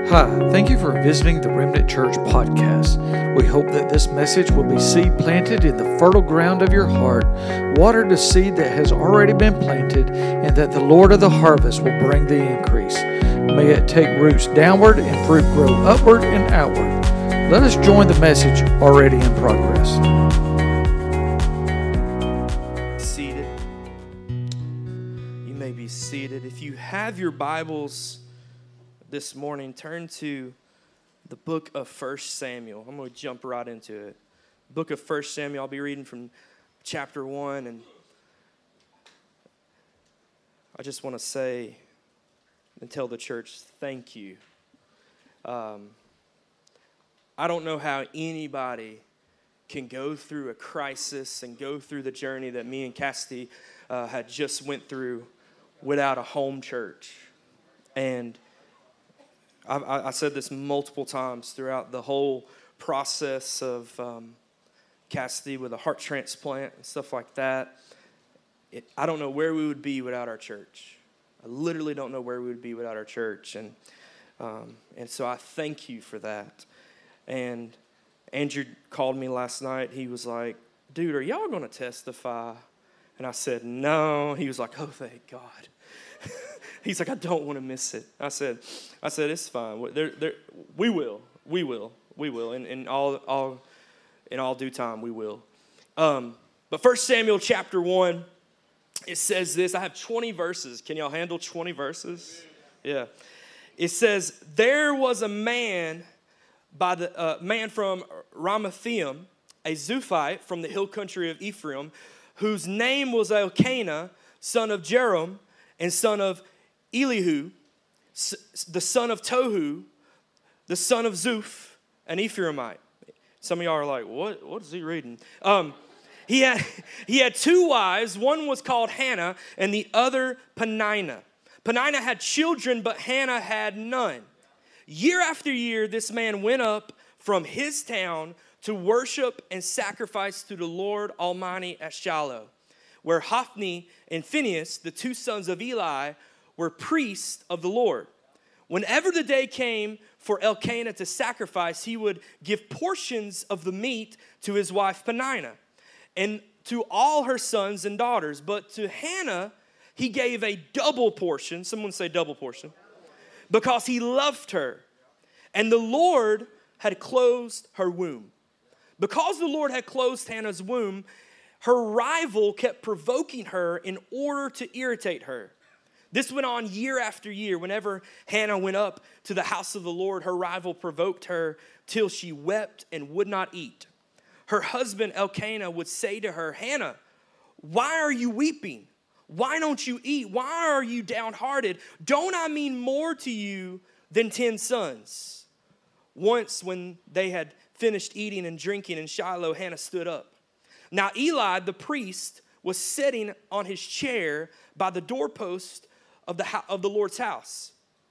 Hi, thank you for visiting the Remnant Church podcast. We hope that this message will be seed planted in the fertile ground of your heart, watered a seed that has already been planted, and that the Lord of the harvest will bring the increase. May it take roots downward and fruit grow upward and outward. Let us join the message already in progress. Seated. You may be seated. If you have your Bibles this morning, turn to the book of 1 Samuel. I'm going to jump right into it. Book of 1 Samuel. I'll be reading from chapter 1. And I just want to say and tell the church, thank you. I don't know how anybody can go through a crisis and go through the journey that me and Cassidy had just went through without a home church. And I said this multiple times throughout the whole process of Cassidy with a heart transplant and stuff like that. I don't know where we would be without our church. I literally don't know where we would be without our church. And so I thank you for that. And Andrew called me last night. He was like, dude, are y'all going to testify? And I said, no. He was like, oh, thank God. He's like, I don't want to miss it. I said, it's fine. We will. In all due time, we will. But 1 Samuel chapter 1, it says this. I have 20 verses. Can y'all handle 20 verses? Yeah. It says, there was a man from Ramathaim, a Zuphite from the hill country of Ephraim, whose name was Elkanah, son of Jerem, and son of Elihu, the son of Tohu, the son of Zuph, an Ephraimite. Some of y'all are like, what is he reading? He had two wives. One was called Hannah, and the other Peninnah. Peninnah had children, but Hannah had none. Year after year, this man went up from his town to worship and sacrifice to the Lord Almighty at Shiloh, where Hophni and Phinehas, the two sons of Eli, were priests of the Lord. Whenever the day came for Elkanah to sacrifice, he would give portions of the meat to his wife Peninnah and to all her sons and daughters. But to Hannah, he gave a double portion. Someone say double portion. Because he loved her. And the Lord had closed her womb. Because the Lord had closed Hannah's womb, her rival kept provoking her in order to irritate her. This went on year after year. Whenever Hannah went up to the house of the Lord, her rival provoked her till she wept and would not eat. Her husband Elkanah would say to her, Hannah, why are you weeping? Why don't you eat? Why are you downhearted? Don't I mean more to you than 10 sons? Once when they had finished eating and drinking in Shiloh, Hannah stood up. Now Eli, the priest, was sitting on his chair by the doorpost of the Lord's house.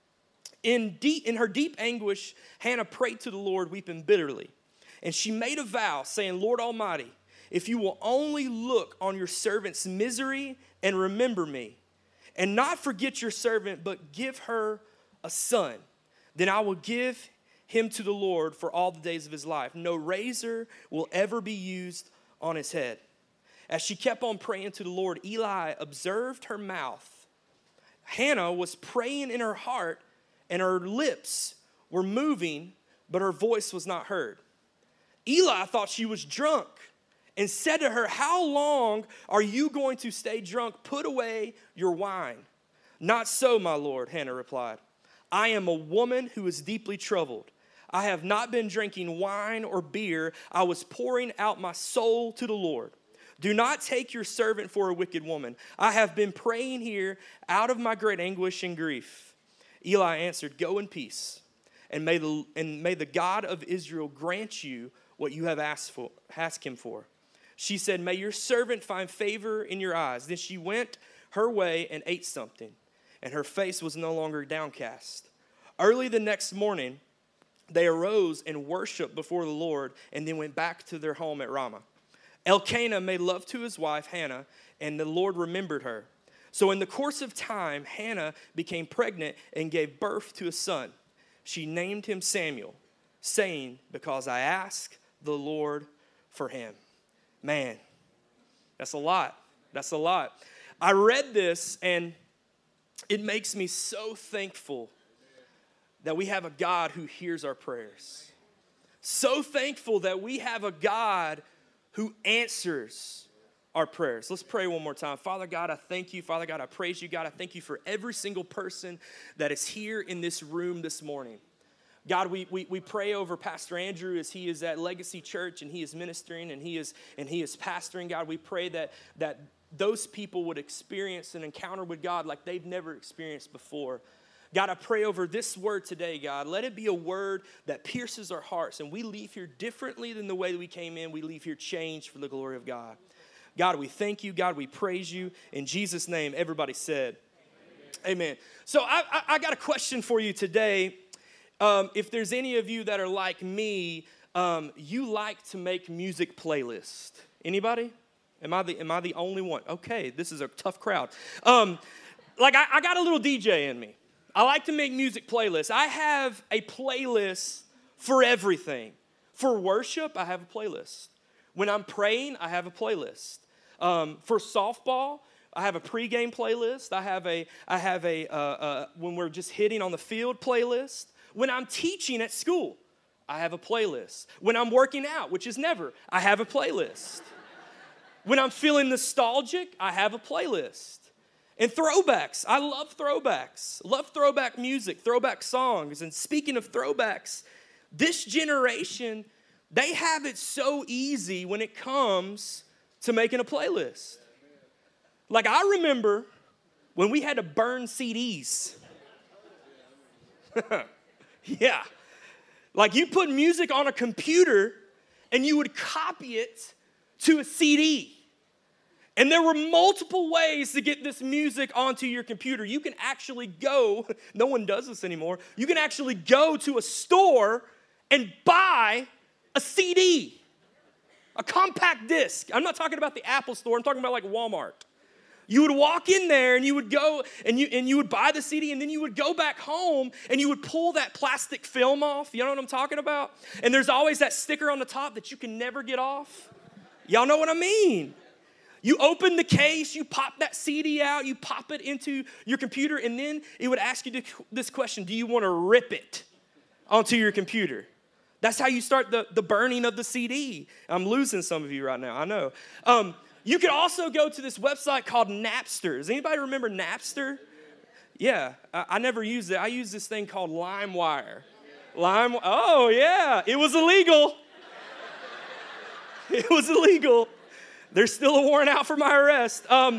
In her deep anguish, Hannah prayed to the Lord, weeping bitterly. And she made a vow, saying, Lord Almighty, if you will only look on your servant's misery and remember me, and not forget your servant, but give her a son, then I will give him to the Lord for all the days of his life. No razor will ever be used on his head. As she kept on praying to the Lord, Eli observed her mouth. Hannah was praying in her heart, and her lips were moving, but her voice was not heard. Eli thought she was drunk and said to her, how long are you going to stay drunk? Put away your wine. Not so, my Lord, Hannah replied. I am a woman who is deeply troubled. I have not been drinking wine or beer. I was pouring out my soul to the Lord. Do not take your servant for a wicked woman. I have been praying here out of my great anguish and grief. Eli answered, go in peace, and may the God of Israel grant you what you have asked him for. She said, may your servant find favor in your eyes. Then she went her way and ate something, and her face was no longer downcast. Early the next morning, they arose and worshiped before the Lord, and then went back to their home at Ramah. Elkanah made love to his wife, Hannah, and the Lord remembered her. So in the course of time, Hannah became pregnant and gave birth to a son. she named him Samuel, saying, because I asked the Lord for him. Man, that's a lot. That's a lot. I read this, and it makes me so thankful that we have a God who hears our prayers. So thankful that we have a God who answers our prayers. Let's pray one more time. Father God, I thank you. Father God, I praise you. God, I thank you for every single person that is here in this room this morning. God, we pray over Pastor Andrew as he is at Legacy Church and he is ministering and he is pastoring. God, we pray that those people would experience an encounter with God like they've never experienced before. God, I pray over this word today, God. Let it be a word that pierces our hearts and we leave here differently than the way that we came in. We leave here changed for the glory of God. God, we thank you. God, we praise you. In Jesus' name, everybody said, amen. So I got a question for you today. If there's any of you that are like me, you like to make music playlists. Anybody? Am I the only one? Okay, this is a tough crowd. I got a little DJ in me. I like to make music playlists. I have a playlist for everything. For worship, I have a playlist. When I'm praying, I have a playlist. For softball, I have a pregame playlist. I have a when we're just hitting on the field playlist. When I'm teaching at school, I have a playlist. When I'm working out, which is never, I have a playlist. When I'm feeling nostalgic, I have a playlist. And throwbacks, I love throwbacks. Love throwback music, throwback songs. And speaking of throwbacks, this generation, they have it so easy when it comes to making a playlist. Like I remember when we had to burn CDs. Yeah. Like you put music on a computer and you would copy it to a CD. And there were multiple ways to get this music onto your computer. You can actually go, no one does this anymore, you can actually go to a store and buy a CD, a compact disc. I'm not talking about the Apple store, I'm talking about like Walmart. You would walk in there and you would go and you would buy the CD and then you would go back home and you would pull that plastic film off. You know what I'm talking about? And there's always that sticker on the top that you can never get off. Y'all know what I mean? You open the case, you pop that CD out, you pop it into your computer, and then it would ask you this question: do you want to rip it onto your computer? That's how you start the burning of the CD. I'm losing some of you right now, I know. You could also go to this website called Napster. Does anybody remember Napster? Yeah, I never used it. I used this thing called LimeWire. Oh, yeah, it was illegal. It was illegal. There's still a warrant out for my arrest. But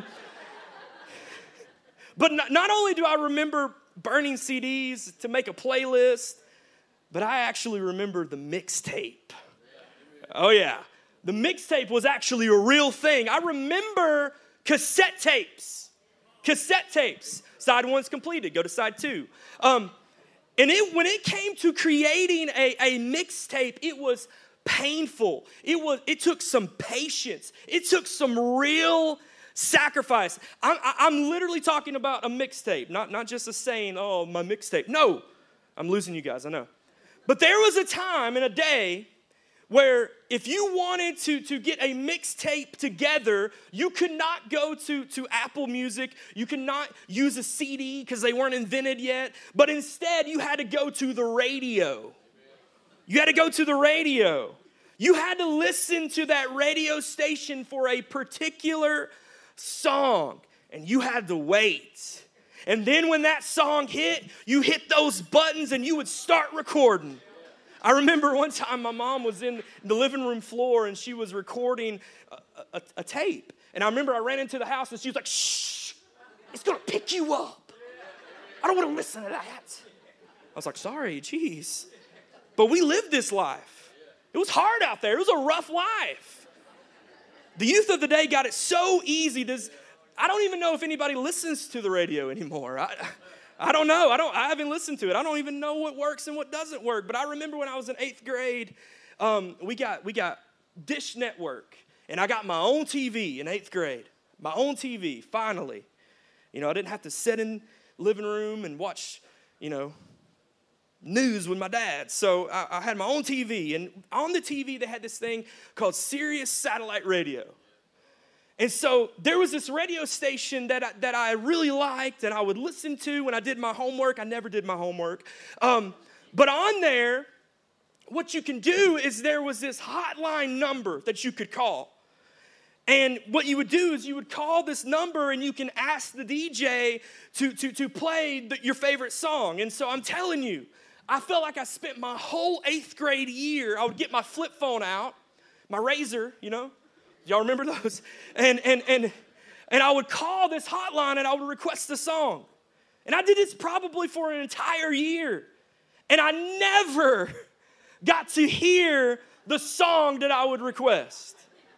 not only do I remember burning CDs to make a playlist, but I actually remember the mixtape. Oh, yeah. The mixtape was actually a real thing. I remember cassette tapes. Cassette tapes. Side one's completed. Go to side two. When it came to creating a mixtape, it was painful. It took some patience. It took some real sacrifice. I'm literally talking about a mixtape, not just a saying, oh, my mixtape. No, I'm losing you guys, I know. But there was a time and a day where if you wanted to get a mixtape together, you could not go to Apple Music. You could not use a CD because they weren't invented yet. But instead, you had to go to the radio. You had to go to the radio. You had to listen to that radio station for a particular song, and you had to wait. And then when that song hit, you hit those buttons and you would start recording. I remember one time my mom was in the living room floor and she was recording a tape. And I remember I ran into the house and she was like, shh, it's going to pick you up. I don't want to listen to that. I was like, sorry, geez. But we lived this life. It was hard out there. It was a rough life. The youth of the day got it so easy. I don't even know if anybody listens to the radio anymore. I don't know. I haven't listened to it. I don't even know what works and what doesn't work. But I remember when I was in 8th grade, we got Dish Network, and I got my own TV in 8th grade. My own TV, finally. I didn't have to sit in living room and watch, news with my dad. So I had my own TV, and on the TV, they had this thing called Sirius Satellite Radio. And so there was this radio station that I really liked and I would listen to when I did my homework. I never did my homework. But on there, what you can do is there was this hotline number that you could call. And what you would do is you would call this number and you can ask the DJ to play your favorite song. And so I'm telling you, I felt like I spent my whole 8th grade year, I would get my flip phone out, my Razor, you know. Y'all remember those? And I would call this hotline and I would request a song. And I did this probably for an entire year. And I never got to hear the song that I would request.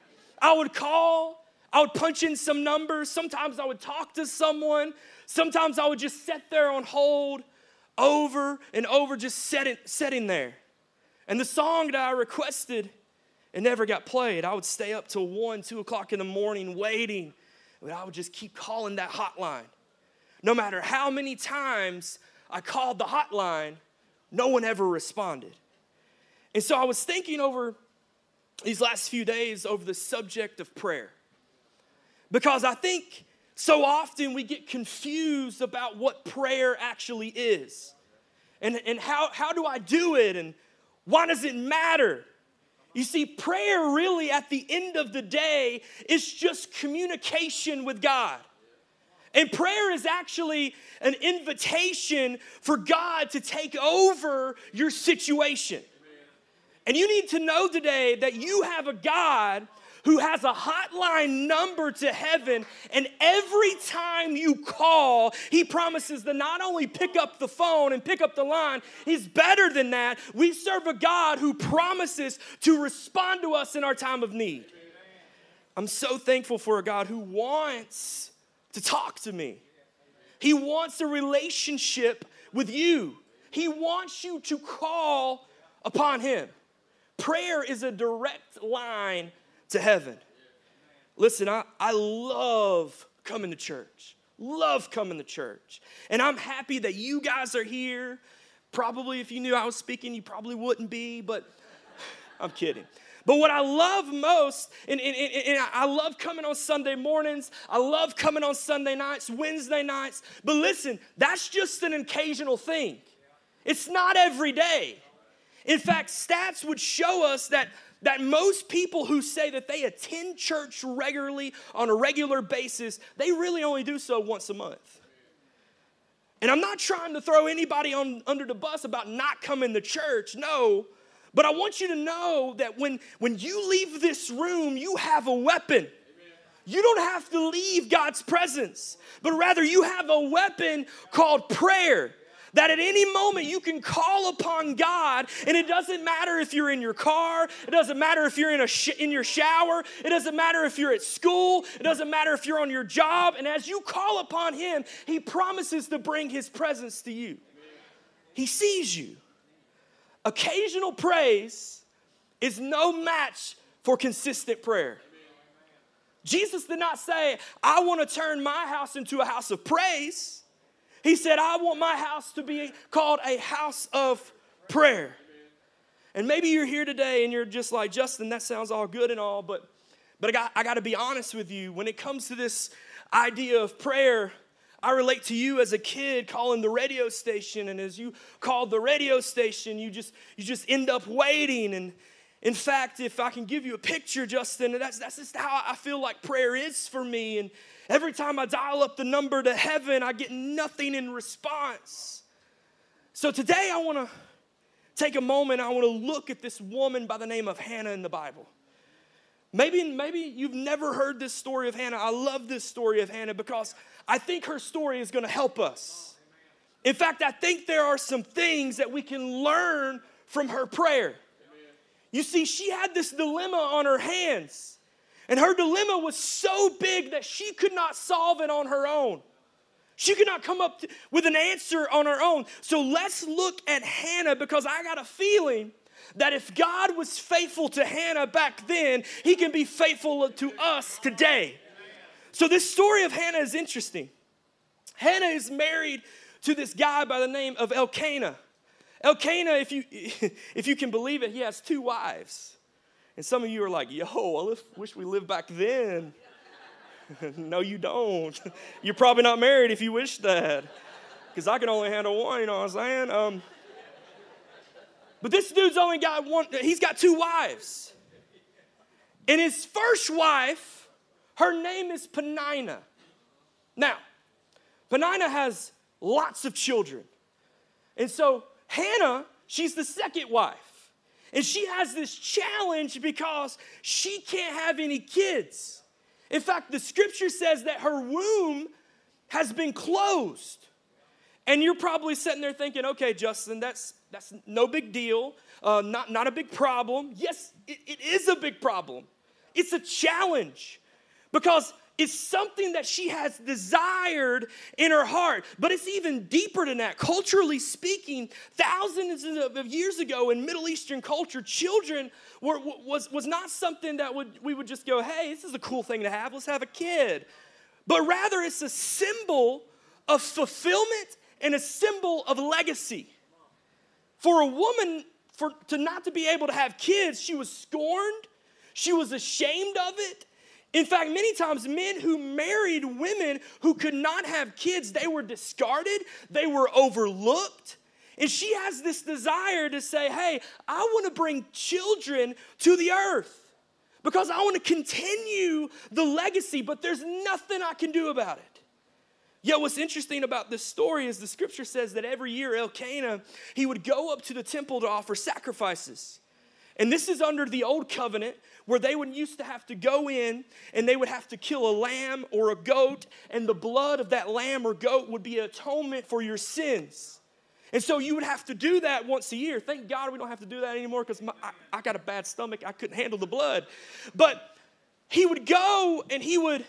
I would call, I would punch in some numbers. Sometimes I would talk to someone. Sometimes I would just sit there on hold over and over, just sitting there. And the song that I requested, it never got played. I would stay up till 1, 2 o'clock in the morning waiting. But I would just keep calling that hotline. No matter how many times I called the hotline, no one ever responded. And so I was thinking over these last few days over the subject of prayer. Because I think so often we get confused about what prayer actually is. And how do I do it? And why does it matter? You see, prayer really at the end of the day is just communication with God. And prayer is actually an invitation for God to take over your situation. And you need to know today that you have a God who has a hotline number to heaven, and every time you call, he promises to not only pick up the phone and pick up the line, he's better than that. We serve a God who promises to respond to us in our time of need. I'm so thankful for a God who wants to talk to me. He wants a relationship with you. He wants you to call upon him. Prayer is a direct line to heaven. Listen, I love coming to church. Love coming to church. And I'm happy that you guys are here. Probably if you knew I was speaking, you probably wouldn't be, but I'm kidding. But what I love most, and I love coming on Sunday mornings. I love coming on Sunday nights, Wednesday nights. But listen, that's just an occasional thing. It's not every day. In fact, stats would show us that most people who say that they attend church regularly on a regular basis, they really only do so once a month. And I'm not trying to throw anybody under the bus about not coming to church, no. But I want you to know that when you leave this room, you have a weapon. You don't have to leave God's presence, but rather you have a weapon called prayer. That at any moment you can call upon God, and it doesn't matter if you're in your car, it doesn't matter if you're in your shower, it doesn't matter if you're at school, it doesn't matter if you're on your job, and as you call upon him, he promises to bring his presence to you. He sees you. Occasional praise is no match for consistent prayer. Jesus did not say, I want to turn my house into a house of praise. He said, I want my house to be called a house of prayer. And maybe you're here today and you're just like, Justin, that sounds all good and all, but I got to be honest with you. When it comes to this idea of prayer, I relate to you as a kid calling the radio station, and as you called the radio station, you just end up waiting. And in fact, if I can give you a picture, Justin, that's just how I feel like prayer is for me. And every time I dial up the number to heaven, I get nothing in response. So today I want to take a moment. I want to look at this woman by the name of Hannah in the Bible. Maybe you've never heard this story of Hannah. I love this story of Hannah because I think her story is going to help us. In fact, I think there are some things that we can learn from her prayer. You see, she had this dilemma on her hands. And her dilemma was so big that she could not solve it on her own. She could not come up with an answer on her own. So let's look at Hannah, because I got a feeling that if God was faithful to Hannah back then, he can be faithful to us today. So this story of Hannah is interesting. Hannah is married to this guy by the name of Elkanah. Elkanah, if you can believe it, he has 2 wives. And some of you are like, yo, I wish we lived back then. No, you don't. You're probably not married if you wish that. Because I can only handle one, you know what I'm saying? But this dude's only got one, he's got 2 wives. And his first wife, her name is Peninnah. Now, Peninnah has lots of children. And so Hannah, she's the second wife. And she has this challenge because she can't have any kids. In fact, the scripture says that her womb has been closed. And you're probably sitting there thinking, okay, Justin, that's no big deal, not a big problem. Yes, it is a big problem. It's a challenge because it's something that she has desired in her heart. But it's even deeper than that. Culturally speaking, thousands of years ago in Middle Eastern culture, children was not something that we would just go, hey, this is a cool thing to have. Let's have a kid. But rather, it's a symbol of fulfillment and a symbol of legacy. For a woman to not to be able to have kids, she was scorned. She was ashamed of it. In fact, many times men who married women who could not have kids, they were discarded, they were overlooked. And she has this desire to say, hey, I want to bring children to the earth because I want to continue the legacy, but there's nothing I can do about it. Yet what's interesting about this story is the scripture says that every year Elkanah, he would go up to the temple to offer sacrifices. And this is under the old covenant where they would used to have to go in and they would have to kill a lamb or a goat, and the blood of that lamb or goat would be atonement for your sins. And so you would have to do that once a year. Thank God we don't have to do that anymore because I got a bad stomach. I couldn't handle the blood. But he would go and he would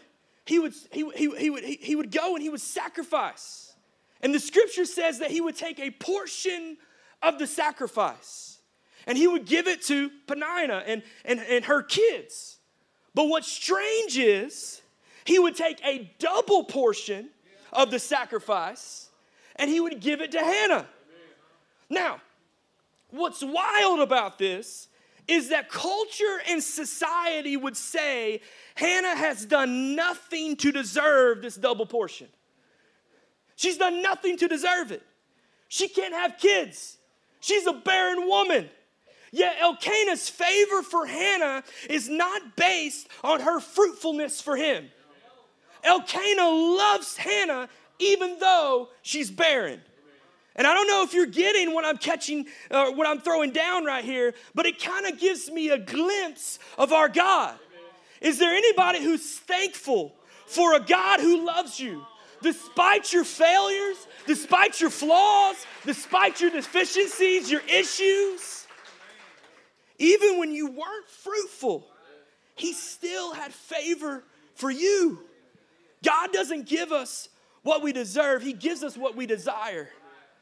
go and he would sacrifice. And the scripture says that he would take a portion of the sacrifice and he would give it to Peninnah and her kids. But what's strange is he would take a double portion of the sacrifice and he would give it to Hannah. Now, what's wild about this is that culture and society would say Hannah has done nothing to deserve this double portion. She's done nothing to deserve it. She can't have kids. She's a barren woman. Yet Elkanah's favor for Hannah is not based on her fruitfulness for him. Elkanah loves Hannah even though she's barren. And I don't know if you're getting what I'm catching, what I'm throwing down right here, but it kind of gives me a glimpse of our God. Is there anybody who's thankful for a God who loves you? Despite your failures, despite your flaws, despite your deficiencies, your issues. Even when you weren't fruitful, he still had favor for you. God doesn't give us what we deserve. He gives us what we desire.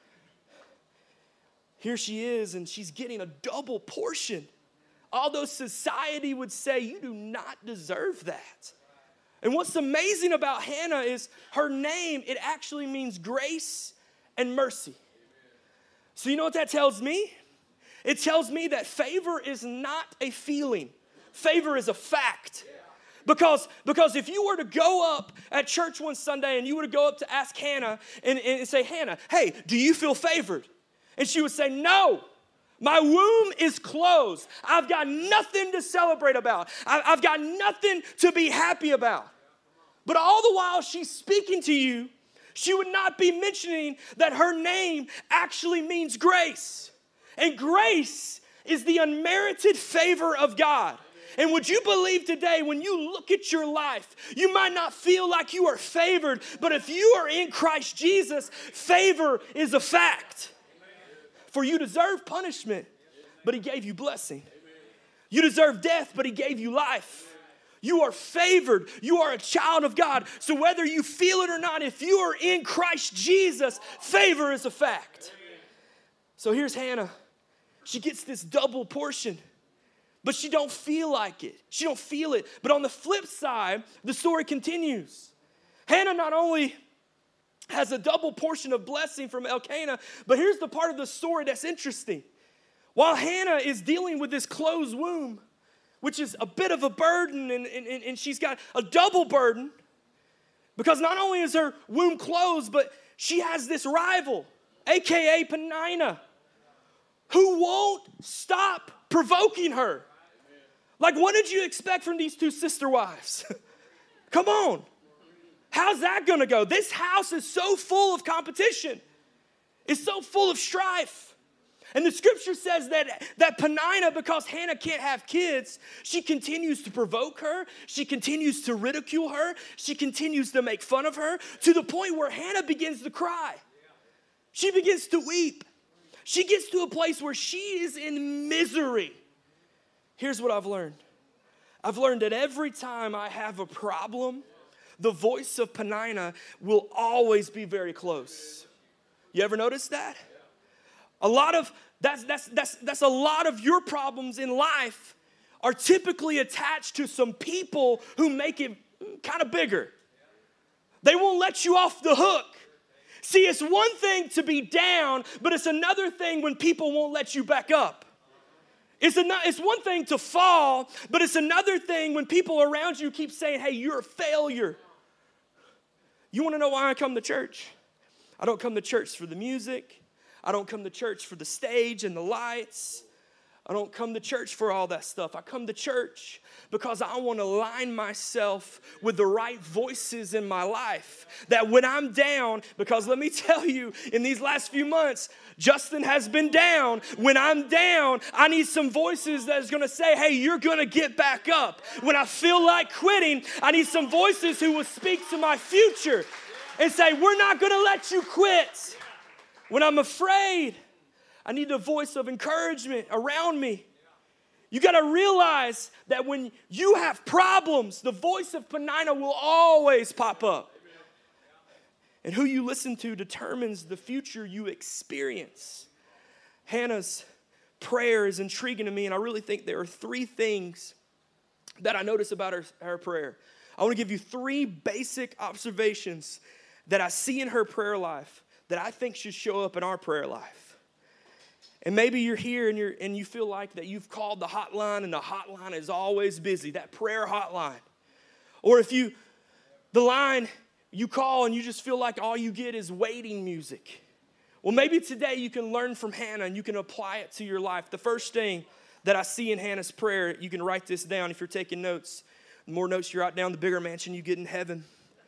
Here she is, and she's getting a double portion. Although society would say, you do not deserve that. And what's amazing about Hannah is her name, it actually means grace and mercy. So you know what that tells me? It tells me that favor is not a feeling. Favor is a fact. Because if you were to go up at church one Sunday and you were to go up to ask Hannah and say, Hannah, hey, do you feel favored? And she would say, no, my womb is closed. I've got nothing to celebrate about. I've got nothing to be happy about. But all the while she's speaking to you, she would not be mentioning that her name actually means grace. And grace is the unmerited favor of God. And would you believe today, when you look at your life, you might not feel like you are favored, but if you are in Christ Jesus, favor is a fact. For you deserve punishment, but he gave you blessing. You deserve death, but he gave you life. You are favored. You are a child of God. So whether you feel it or not, if you are in Christ Jesus, favor is a fact. So here's Hannah. She gets this double portion, but she don't feel like it. She don't feel it. But on the flip side, the story continues. Hannah not only has a double portion of blessing from Elkanah. But here's the part of the story that's interesting. While Hannah is dealing with this closed womb, which is a bit of a burden, and she's got a double burden, because not only is her womb closed, but she has this rival, a.k.a. Peninnah, who won't stop provoking her. Like, what did you expect from these two sister wives? Come on. How's that going to go? This house is so full of competition. It's so full of strife. And the scripture says that Peninnah, because Hannah can't have kids, she continues to provoke her. She continues to ridicule her. She continues to make fun of her, to the point where Hannah begins to cry. She begins to weep. She gets to a place where she is in misery. Here's what I've learned. I've learned that every time I have a problem, the voice of Peninnah will always be very close. You ever notice that? That's a lot of your problems in life are typically attached to some people who make it kind of bigger. They won't let you off the hook. See, it's one thing to be down, but it's another thing when people won't let you back up. It's one thing to fall, but it's another thing when people around you keep saying, hey, you're a failure. You want to know why I come to church? I don't come to church for the music. I don't come to church for the stage and the lights. I don't come to church for all that stuff. I come to church because I want to align myself with the right voices in my life. That when I'm down, because let me tell you, in these last few months, Justin has been down. When I'm down, I need some voices that is going to say, hey, you're going to get back up. When I feel like quitting, I need some voices who will speak to my future and say, we're not going to let you quit. When I'm afraid, I need a voice of encouragement around me. You got to realize that when you have problems, the voice of Peninnah will always pop up. And who you listen to determines the future you experience. Hannah's prayer is intriguing to me, and I really think there are three things that I notice about her prayer. I want to give you three basic observations that I see in her prayer life that I think should show up in our prayer life. And maybe you're here and you feel like that you've called the hotline and the hotline is always busy, that prayer hotline. Or if the line you call and you just feel like all you get is waiting music. Well, maybe today you can learn from Hannah and you can apply it to your life. The first thing that I see in Hannah's prayer, you can write this down if you're taking notes. The more notes you write down, the bigger mansion you get in heaven.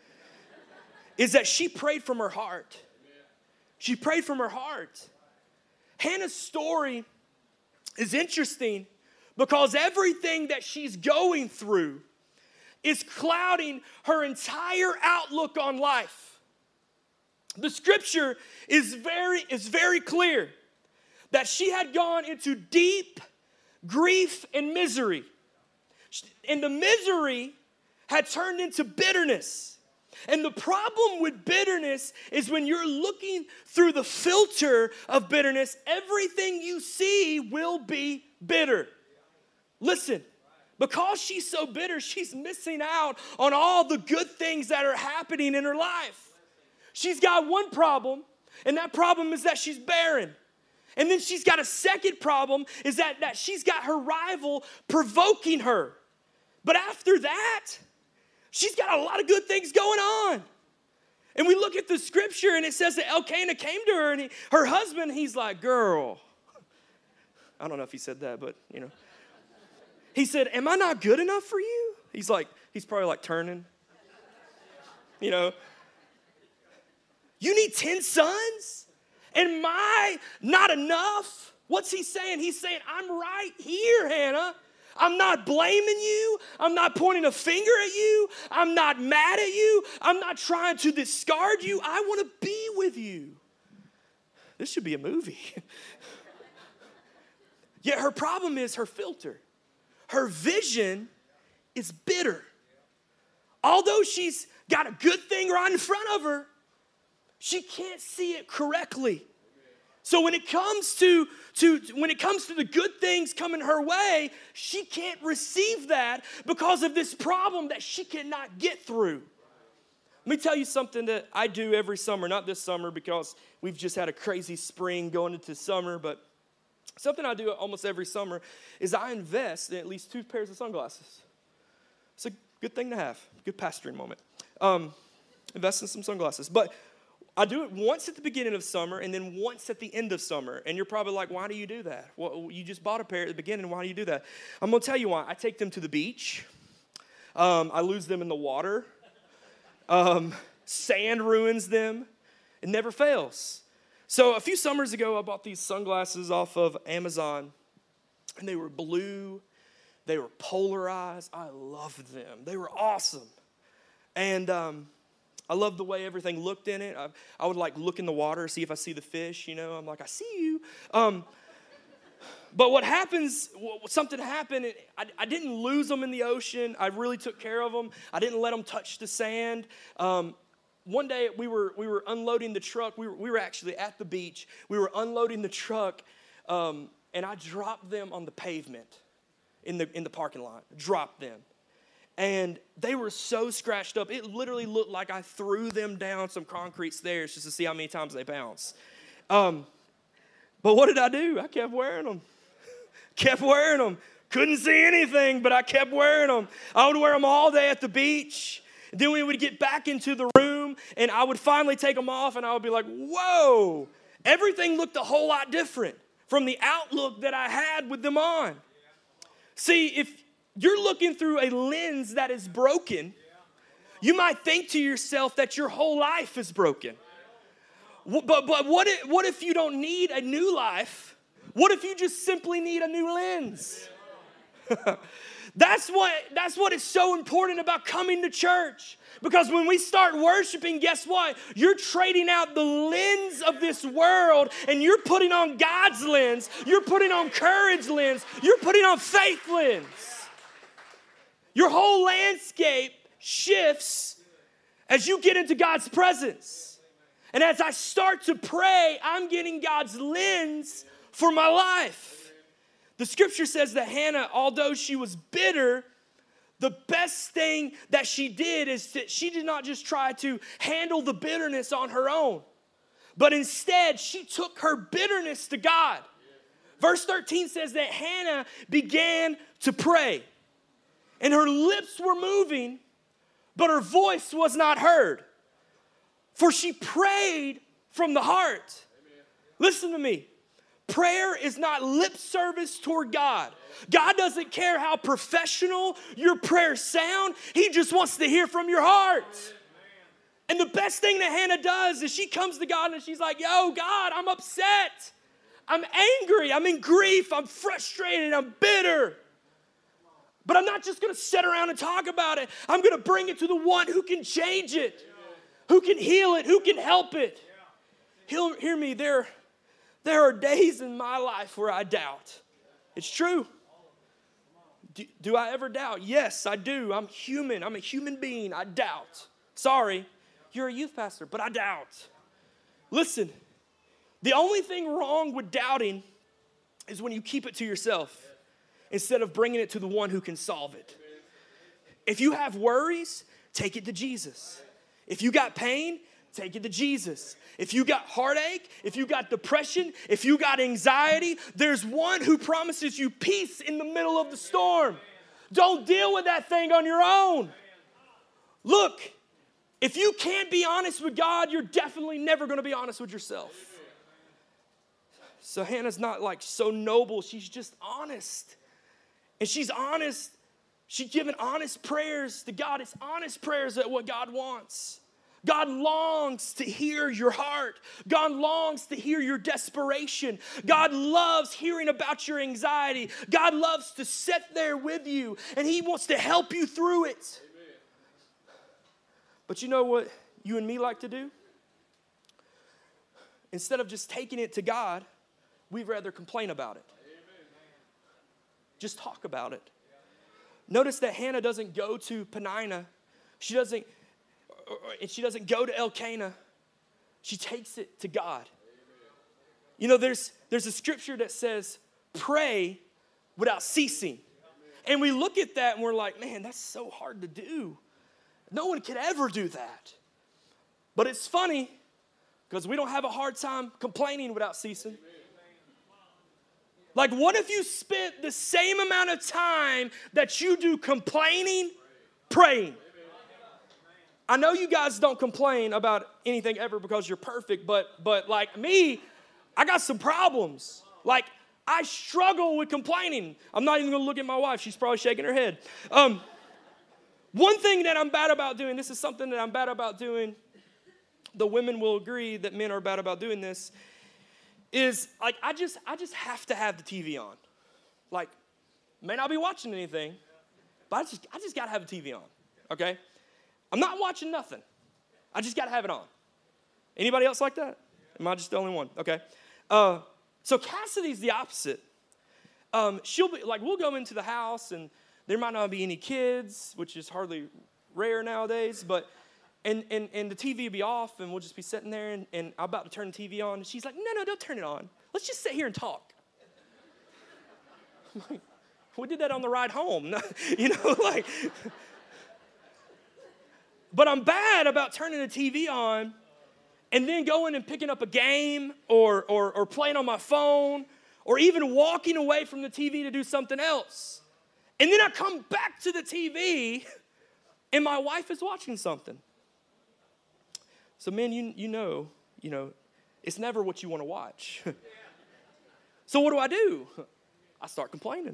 Is that she prayed from her heart. She prayed from her heart. Hannah's story is interesting because everything that she's going through is clouding her entire outlook on life. The scripture is very clear that she had gone into deep grief and misery. And the misery had turned into bitterness. And the problem with bitterness is when you're looking through the filter of bitterness, everything you see will be bitter. Listen, because she's so bitter, she's missing out on all the good things that are happening in her life. She's got one problem, and that problem is that she's barren. And then she's got a second problem, is that she's got her rival provoking her. But after that, she's got a lot of good things going on. And we look at the scripture and it says that Elkanah came to her and her husband, he's like, girl. I don't know if he said that, but you know. He said, am I not good enough for you? He's probably like turning. You know. You need 10 sons? And my not enough? What's he saying? He's saying, I'm right here, Hannah. I'm not blaming you. I'm not pointing a finger at you. I'm not mad at you. I'm not trying to discard you. I want to be with you. This should be a movie. Yet her problem is her filter. Her vision is bitter. Although she's got a good thing right in front of her, she can't see it correctly. So when it comes to the good things coming her way, she can't receive that because of this problem that she cannot get through. Let me tell you something that I do every summer, not this summer because we've just had a crazy spring going into summer, but something I do almost every summer is I invest in at least 2 pairs of sunglasses. It's a good thing to have, good pastoring moment. Invest in some sunglasses. But I do it once at the beginning of summer and then once at the end of summer. And you're probably like, why do you do that? Well, you just bought a pair at the beginning. Why do you do that? I'm going to tell you why. I take them to the beach. I lose them in the water. Sand ruins them. It never fails. So a few summers ago, I bought these sunglasses off of Amazon, and they were blue. They were polarized. I loved them. They were awesome. And I loved the way everything looked in it. I would like look in the water, see if I see the fish, you know. I'm like, I see you. But what happens, something happened. I didn't lose them in the ocean. I really took care of them. I didn't let them touch the sand. One day we were unloading the truck. We were actually at the beach. We were unloading the truck, and I dropped them on the pavement in the parking lot. Dropped them. And they were so scratched up. It literally looked like I threw them down some concrete stairs just to see how many times they bounce. But what did I do? I kept wearing them. Kept wearing them. Couldn't see anything, but I kept wearing them. I would wear them all day at the beach. Then we would get back into the room, and I would finally take them off, and I would be like, whoa. Everything looked a whole lot different from the outlook that I had with them on. See, if you're looking through a lens that is broken, you might think to yourself that your whole life is broken. But what if you don't need a new life? What if you just simply need a new lens? That's what is so important about coming to church. Because when we start worshiping, guess what? You're trading out the lens of this world and you're putting on God's lens. You're putting on courage lens. You're putting on faith lens. Your whole landscape shifts as you get into God's presence. And as I start to pray, I'm getting God's lens for my life. The scripture says that Hannah, although she was bitter, the best thing that she did is that she did not just try to handle the bitterness on her own, but instead she took her bitterness to God. Verse 13 says that Hannah began to pray, and her lips were moving, but her voice was not heard, for she prayed from the heart. Listen to me. Prayer is not lip service toward God. God doesn't care how professional your prayers sound. He just wants to hear from your heart. And the best thing that Hannah does is she comes to God and she's like, yo, God, I'm upset. I'm angry. I'm in grief. I'm frustrated. I'm bitter. But I'm not just going to sit around and talk about it. I'm going to bring it to the one who can change it, who can heal it, who can help it. Hear me, there are days in my life where I doubt. It's true. Do I ever doubt? Yes, I do. I'm human. I'm a human being. I doubt. Sorry, you're a youth pastor, but I doubt. Listen, the only thing wrong with doubting is when you keep it to yourself instead of bringing it to the one who can solve it. If you have worries, take it to Jesus. If you got pain, take it to Jesus. If you got heartache, if you got depression, if you got anxiety, there's one who promises you peace in the middle of the storm. Don't deal with that thing on your own. Look, if you can't be honest with God, you're definitely never going to be honest with yourself. So Hannah's not like so noble. She's just honest. And she's honest. She's giving honest prayers to God. It's honest prayers at what God wants. God longs to hear your heart. God longs to hear your desperation. God loves hearing about your anxiety. God loves to sit there with you, and He wants to help you through it. Amen. But you know what you and me like to do? Instead of just taking it to God, we'd rather complain about it. Amen. Just talk about it. Notice that Hannah doesn't go to Peninnah. She doesn't go to Elkanah. She takes it to God. You know, there's a scripture that says, pray without ceasing. And we look at that and we're like, man, that's so hard to do. No one could ever do that. But it's funny because we don't have a hard time complaining without ceasing. Like, what if you spent the same amount of time that you do complaining, praying? I know you guys don't complain about anything ever because you're perfect, but like me, I got some problems. Like, I struggle with complaining. I'm not even going to look at my wife. She's probably shaking her head. One thing that I'm bad about doing, this is something that I'm bad about doing, the women will agree that men are bad about doing this, is like I just have to have the TV on. Like, may not be watching anything, but I just got to have the TV on, okay? I'm not watching nothing. I just got to have it on. Anybody else like that? Am I just the only one? Okay. So Cassidy's the opposite. She'll be like, we'll go into the house and there might not be any kids, which is hardly rare nowadays, but and the TV will be off and we'll just be sitting there and I'm about to turn the TV on and she's like, no, don't turn it on. Let's just sit here and talk. Like, we did that on the ride home, like. But I'm bad about turning the TV on and then going and picking up a game or playing on my phone or even walking away from the TV to do something else. And then I come back to the TV and my wife is watching something. So men, you know, it's never what you want to watch. So what do? I start complaining.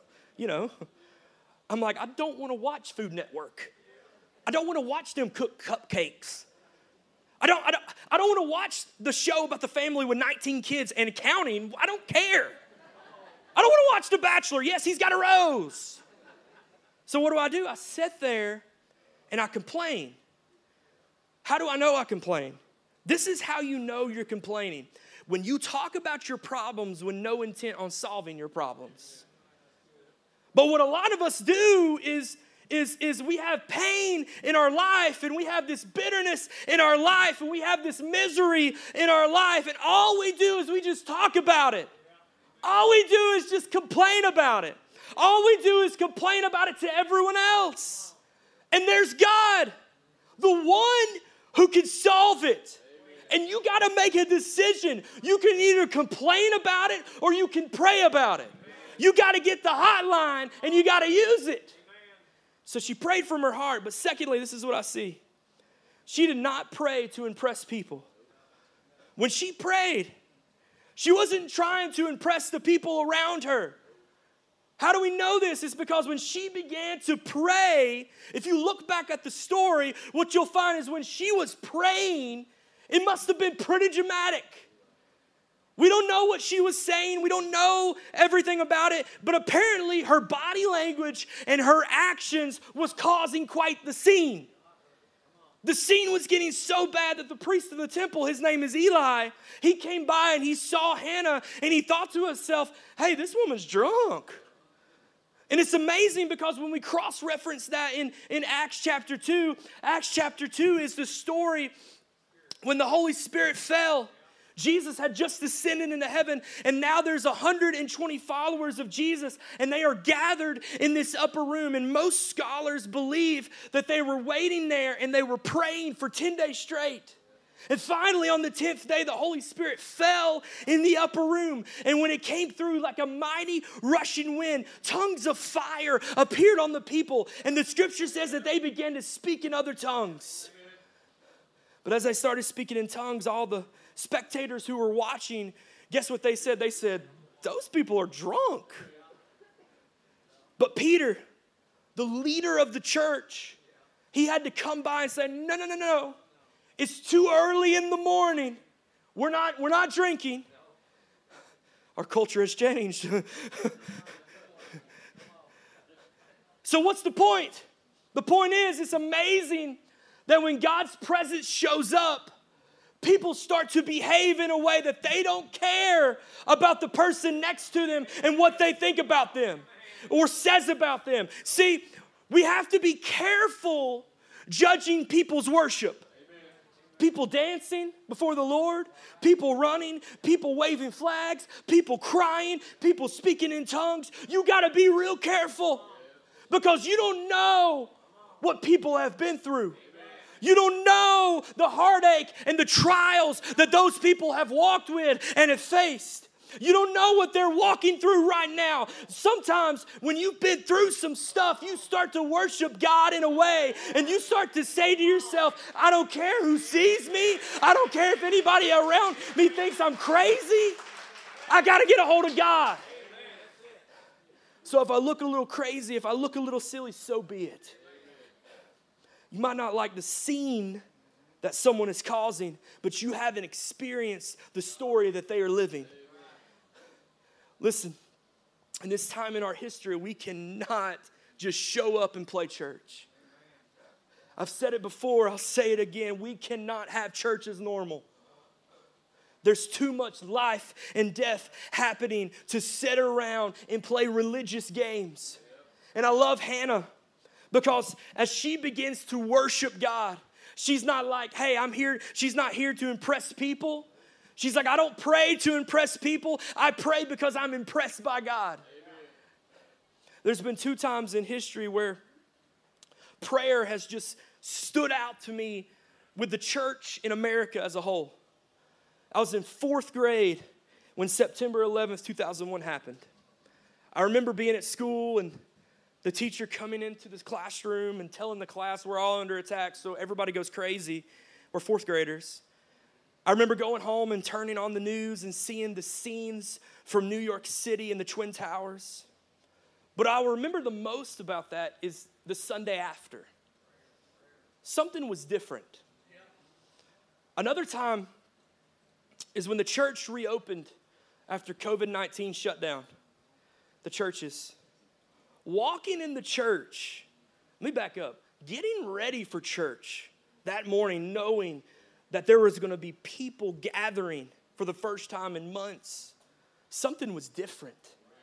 I'm like, I don't want to watch Food Network. I don't want to watch them cook cupcakes. I don't want to watch the show about the family with 19 kids and counting. I don't care. I don't want to watch The Bachelor. Yes, he's got a rose. So what do? I sit there and I complain. How do I know I complain? This is how you know you're complaining. When you talk about your problems with no intent on solving your problems. But what a lot of us do is we have pain in our life and we have this bitterness in our life and we have this misery in our life and all we do is we just talk about it. All we do is just complain about it. All we do is complain about it to everyone else. And there's God, the one who can solve it. And you got to make a decision. You can either complain about it or you can pray about it. You got to get the hotline and you got to use it. So she prayed from her heart. But secondly, this is what I see. She did not pray to impress people. When she prayed, she wasn't trying to impress the people around her. How do we know this? It's because when she began to pray, if you look back at the story, what you'll find is when she was praying, it must have been pretty dramatic. We don't know what she was saying. We don't know everything about it. But apparently her body language and her actions was causing quite the scene. The scene was getting so bad that the priest of the temple, his name is Eli, he came by and he saw Hannah and he thought to himself, hey, this woman's drunk. And it's amazing because when we cross-reference that in Acts chapter 2, Acts chapter 2 is the story when the Holy Spirit fell. Jesus had just ascended into heaven, and now there's 120 followers of Jesus, and they are gathered in this upper room. And most scholars believe that they were waiting there and they were praying for 10 days straight. And finally, on the 10th day, the Holy Spirit fell in the upper room. And when it came through like a mighty rushing wind, tongues of fire appeared on the people. And the scripture says that they began to speak in other tongues. But as they started speaking in tongues, all the spectators who were watching, guess what they said? They said, those people are drunk. But Peter, the leader of the church, he had to come by and say, no. It's too early in the morning. We're not drinking. Our culture has changed. So what's the point? The point is, it's amazing that when God's presence shows up, people start to behave in a way that they don't care about the person next to them and what they think about them or says about them. See, we have to be careful judging people's worship. People dancing before the Lord, people running, people waving flags, people crying, people speaking in tongues. You got to be real careful because you don't know what people have been through. You don't know the heartache and the trials that those people have walked with and have faced. You don't know what they're walking through right now. Sometimes when you've been through some stuff, you start to worship God in a way, and you start to say to yourself, I don't care who sees me. I don't care if anybody around me thinks I'm crazy. I got to get a hold of God. So if I look a little crazy, if I look a little silly, so be it. You might not like the scene that someone is causing, but you haven't experienced the story that they are living. Listen, in this time in our history, we cannot just show up and play church. I've said it before, I'll say it again. We cannot have church as normal. There's too much life and death happening to sit around and play religious games. And I love Hannah because as she begins to worship God, she's not like, hey, I'm here. She's not here to impress people. She's like, I don't pray to impress people. I pray because I'm impressed by God. Amen. There's been 2 times in history where prayer has just stood out to me with the church in America as a whole. I was in 4th grade when September 11th, 2001 happened. I remember being at school and the teacher coming into this classroom and telling the class we're all under attack, so everybody goes crazy. We're 4th graders. I remember going home and turning on the news and seeing the scenes from New York City and the Twin Towers. But I remember the most about that is the Sunday after. Something was different. Another time is when the church reopened after COVID-19 shut down the churches. Walking in the church, let me back up, getting ready for church that morning knowing that there was going to be people gathering for the first time in months. Something was different.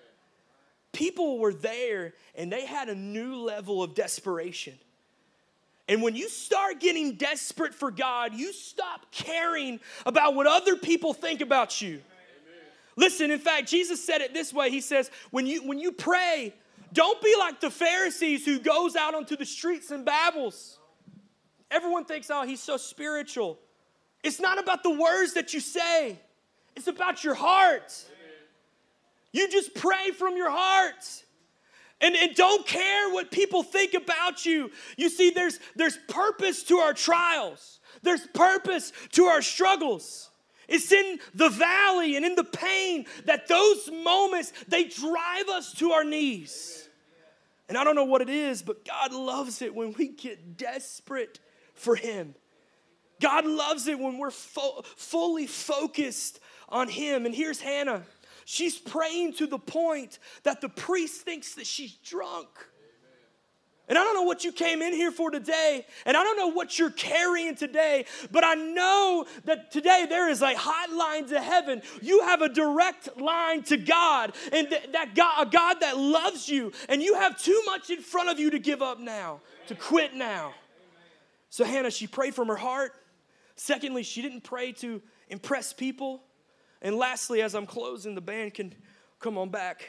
People were there, and they had a new level of desperation. And when you start getting desperate for God, you stop caring about what other people think about you. Amen. Listen, in fact, Jesus said it this way. He says, when you pray, don't be like the Pharisees who goes out onto the streets and babbles. Everyone thinks, oh, he's so spiritual. It's not about the words that you say. It's about your heart. Amen. You just pray from your heart. And don't care what people think about you. You see, there's purpose to our trials. There's purpose to our struggles. It's in the valley and in the pain that those moments, they drive us to our knees. And I don't know what it is, but God loves it when we get desperate for Him. God loves it when we're fully focused on Him. And here's Hannah. She's praying to the point that the priest thinks that she's drunk. And I don't know what you came in here for today, and I don't know what you're carrying today, but I know that today there is a hotline to heaven. You have a direct line to God, and that God, a God that loves you, and you have too much in front of you to give up now, to quit now. So Hannah, she prayed from her heart. Secondly, she didn't pray to impress people. And lastly, as I'm closing, the band can come on back.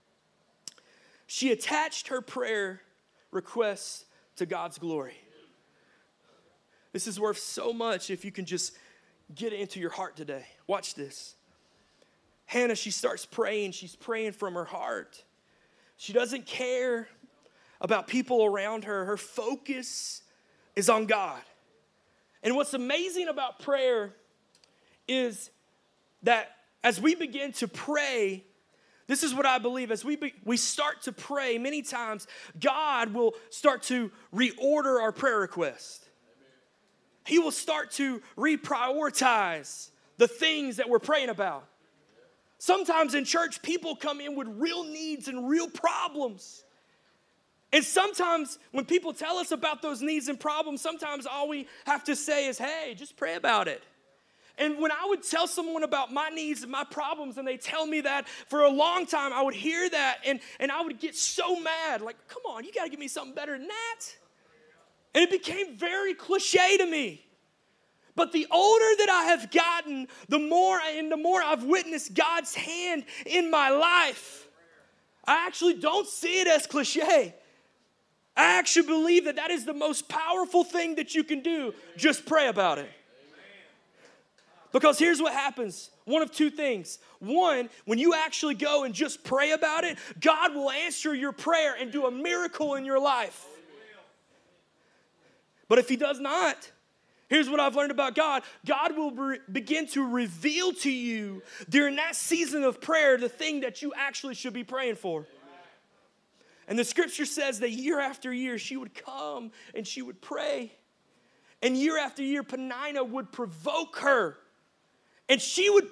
She attached her prayer requests to God's glory. This is worth so much if you can just get it into your heart today. Watch this. Hannah, she starts praying. She's praying from her heart. She doesn't care about people around her. Her focus is on God. And what's amazing about prayer is that as we begin to pray, this is what I believe. As we start to pray, many times God will start to reorder our prayer request. He will start to reprioritize the things that we're praying about. Sometimes in church, people come in with real needs and real problems. And sometimes when people tell us about those needs and problems, sometimes all we have to say is, hey, just pray about it. And when I would tell someone about my needs and my problems and they tell me that, for a long time I would hear that and I would get so mad. Like, come on, you got to give me something better than that. And it became very cliche to me. But the older that I have gotten, the more I've witnessed God's hand in my life. I actually don't see it as cliche. I actually believe that that is the most powerful thing that you can do. Just pray about it. Because here's what happens. One of two things. One, when you actually go and just pray about it, God will answer your prayer and do a miracle in your life. But if he does not, here's what I've learned about God. God will begin to reveal to you during that season of prayer the thing that you actually should be praying for. And the scripture says that year after year, she would come and she would pray. And year after year, Peninnah would provoke her. And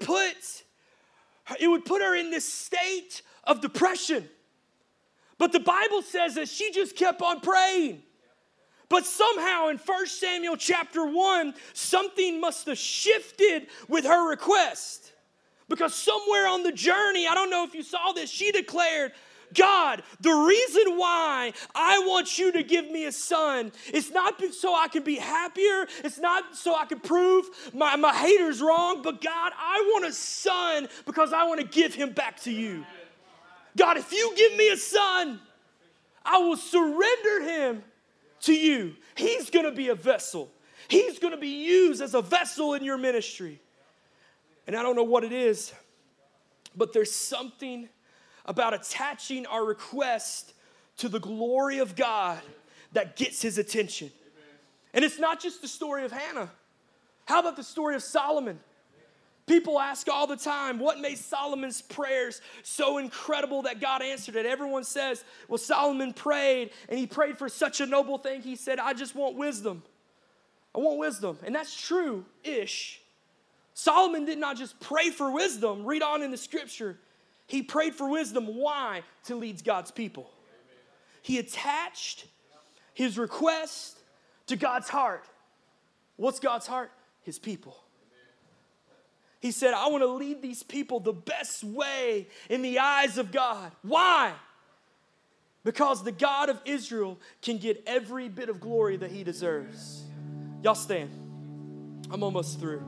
it would put her in this state of depression. But the Bible says that she just kept on praying. But somehow in 1 Samuel chapter 1, something must have shifted with her request. Because somewhere on the journey, I don't know if you saw this, she declared, God, the reason why I want you to give me a son, it's not so I can be happier. It's not so I can prove my haters wrong. But God, I want a son because I want to give him back to you. God, if you give me a son, I will surrender him to you. He's going to be a vessel. He's going to be used as a vessel in your ministry. And I don't know what it is, but there's something about attaching our request to the glory of God that gets his attention. And it's not just the story of Hannah. How about the story of Solomon? People ask all the time, what made Solomon's prayers so incredible that God answered it? Everyone says, well, Solomon prayed, and he prayed for such a noble thing. He said, I just want wisdom. I want wisdom. And that's true-ish. Solomon did not just pray for wisdom. Read on in the scripture. He prayed for wisdom. Why? To lead God's people. He attached his request to God's heart. What's God's heart? His people. He said, I want to lead these people the best way in the eyes of God. Why? Because the God of Israel can get every bit of glory that he deserves. Y'all stand. I'm almost through.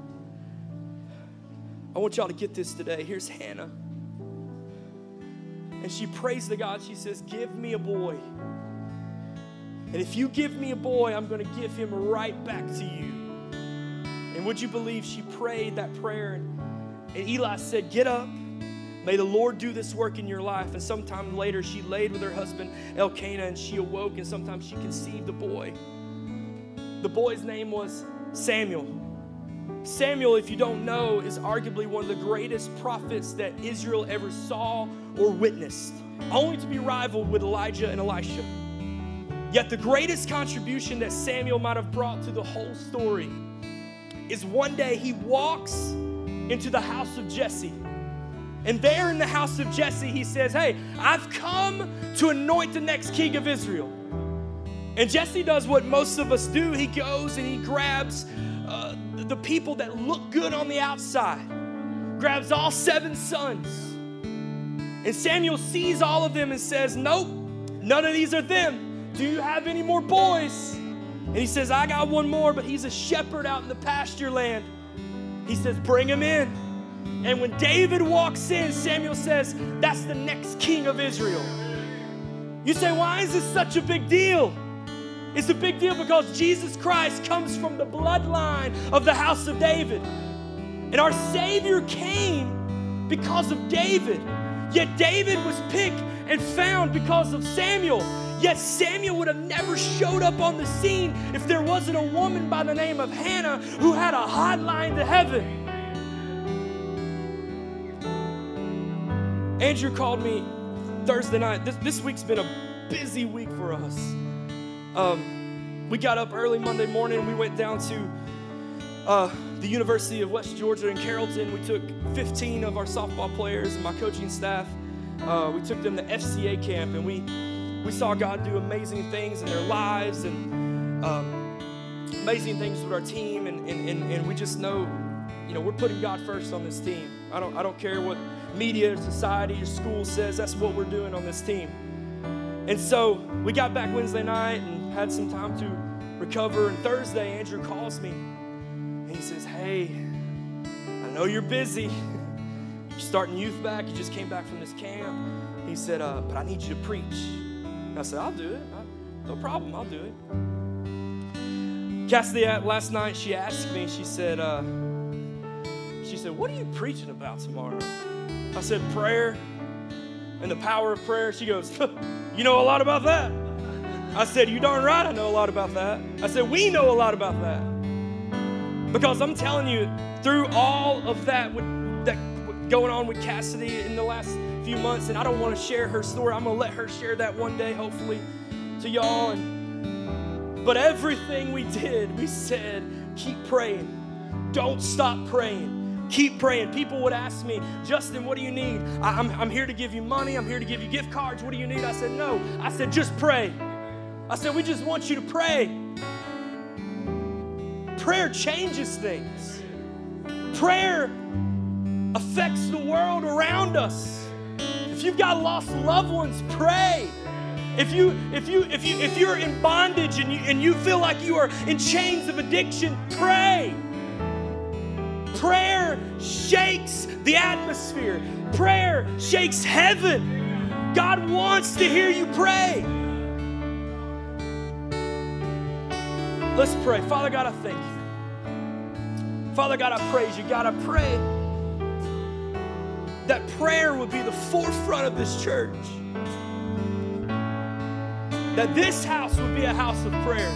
I want y'all to get this today. Here's Hannah. And she prays to God. She says, give me a boy. And if you give me a boy, I'm going to give him right back to you. And would you believe she prayed that prayer? And Eli said, get up. May the Lord do this work in your life. And sometime later, she laid with her husband, Elkanah, and she awoke. And sometimes she conceived a boy. The boy's name was Samuel. Samuel, if you don't know, is arguably one of the greatest prophets that Israel ever saw or witnessed, only to be rivaled with Elijah and Elisha. Yet the greatest contribution that Samuel might have brought to the whole story is one day he walks into the house of Jesse. And there in the house of Jesse, he says, hey, I've come to anoint the next king of Israel. And Jesse does what most of us do. He goes and he grabs the people that look good on the outside, grabs all 7 sons. And Samuel sees all of them and says, nope, none of these are them. Do you have any more boys? And he says, I got one more, but he's a shepherd out in the pasture land. He says, bring him in. And when David walks in, Samuel says, that's the next king of Israel. You say, why is this such a big deal? It's a big deal because Jesus Christ comes from the bloodline of the house of David. And our Savior came because of David. Yet David was picked and found because of Samuel. Yet Samuel would have never showed up on the scene if there wasn't a woman by the name of Hannah who had a hotline to heaven. Andrew called me Thursday night. This week's been a busy week for us. We got up early Monday morning. We went down to the University of West Georgia in Carrollton. We took 15 of our softball players and my coaching staff. We took them to FCA camp, and we saw God do amazing things in their lives and amazing things with our team. And we just know, we're putting God first on this team. I don't care what media, society, or school says. That's what we're doing on this team. And so we got back Wednesday night and had some time to recover. And Thursday, Andrew calls me and he says, hey, I know you're busy. You're starting youth back. You just came back from this camp. He said, but I need you to preach. And I said, I'll do it. No problem, I'll do it. Cassidy, last night, she asked me, she said, what are you preaching about tomorrow? I said, prayer and the power of prayer. She goes, you know a lot about that. I said, you darn right I know a lot about that. I said, we know a lot about that. Because I'm telling you, through all of that going on with Cassidy in the last few months, and I don't want to share her story. I'm going to let her share that one day, hopefully, to y'all. But everything we did, we said, keep praying. Don't stop praying. Keep praying. People would ask me, Justin, what do you need? I'm here to give you money. I'm here to give you gift cards. What do you need? I said, no. I said, just pray. I said, we just want you to pray. Prayer changes things. Prayer affects the world around us. If you've got lost loved ones, pray. If you're in bondage and you feel like you are in chains of addiction, pray. Prayer shakes the atmosphere. Prayer shakes heaven. God wants to hear you pray. Let's pray. Father God, I thank you. Father God, I praise you. God, I pray that prayer would be the forefront of this church. That this house would be a house of prayer.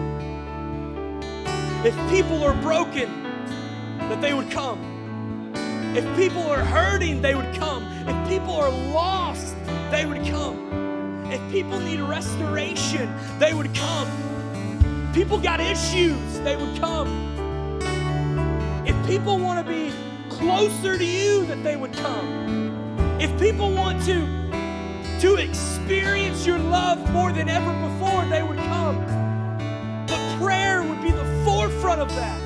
If people are broken, that they would come. If people are hurting, they would come. If people are lost, they would come. If people need restoration, they would come. People got issues, they would come. If people want to be closer to you, that they would come. If people want to experience your love more than ever before, they would come. But prayer would be the forefront of that.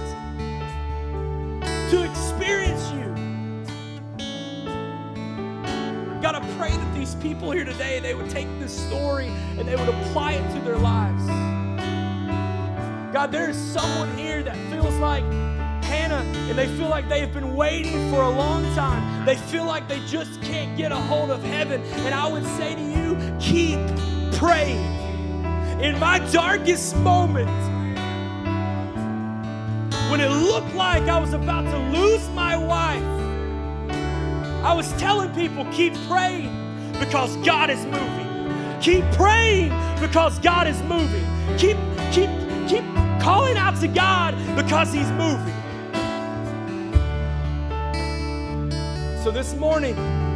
To experience you. God, I pray that these people here today, they would take this story and they would apply it to their lives. God, there is someone here that feels like Hannah, and they feel like they've been waiting for a long time. They feel like they just can't get a hold of heaven. And I would say to you, keep praying. In my darkest moment, when it looked like I was about to lose my wife, I was telling people, keep praying because God is moving. Keep praying because God is moving. Keep calling out to God because He's moving. So this morning,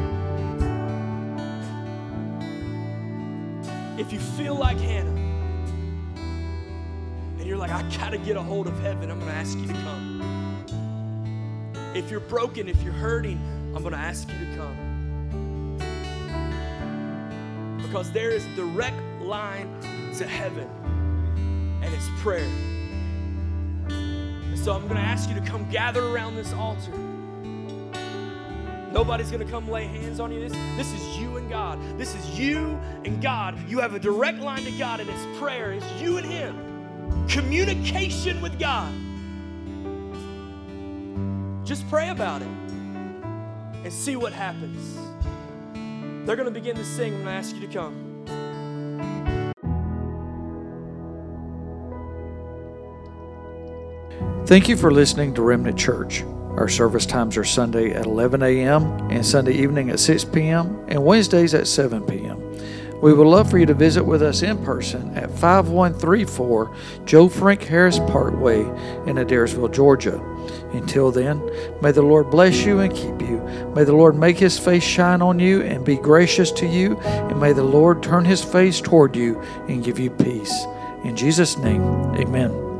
if you feel like Hannah, and you're like, I gotta get a hold of heaven, I'm gonna ask you to come. If you're broken, if you're hurting, I'm gonna ask you to come. Because there is a direct line to heaven, and it's prayer. And so I'm gonna ask you to come gather around this altar. Nobody's gonna come lay hands on you. This is you and God. This is you and God. You have a direct line to God, and it's prayer. It's you and Him. Communication with God. Just pray about it and see what happens. They're going to begin to sing. I'm going to ask you to come. Thank you for listening to Remnant Church. Our service times are Sunday at 11 a.m. and Sunday evening at 6 p.m. and Wednesdays at 7 p.m. We would love for you to visit with us in person at 5134 Joe Frank Harris Parkway in Adairsville, Georgia. Until then, may the Lord bless you and keep you. May the Lord make His face shine on you and be gracious to you. And may the Lord turn His face toward you and give you peace. In Jesus' name, amen.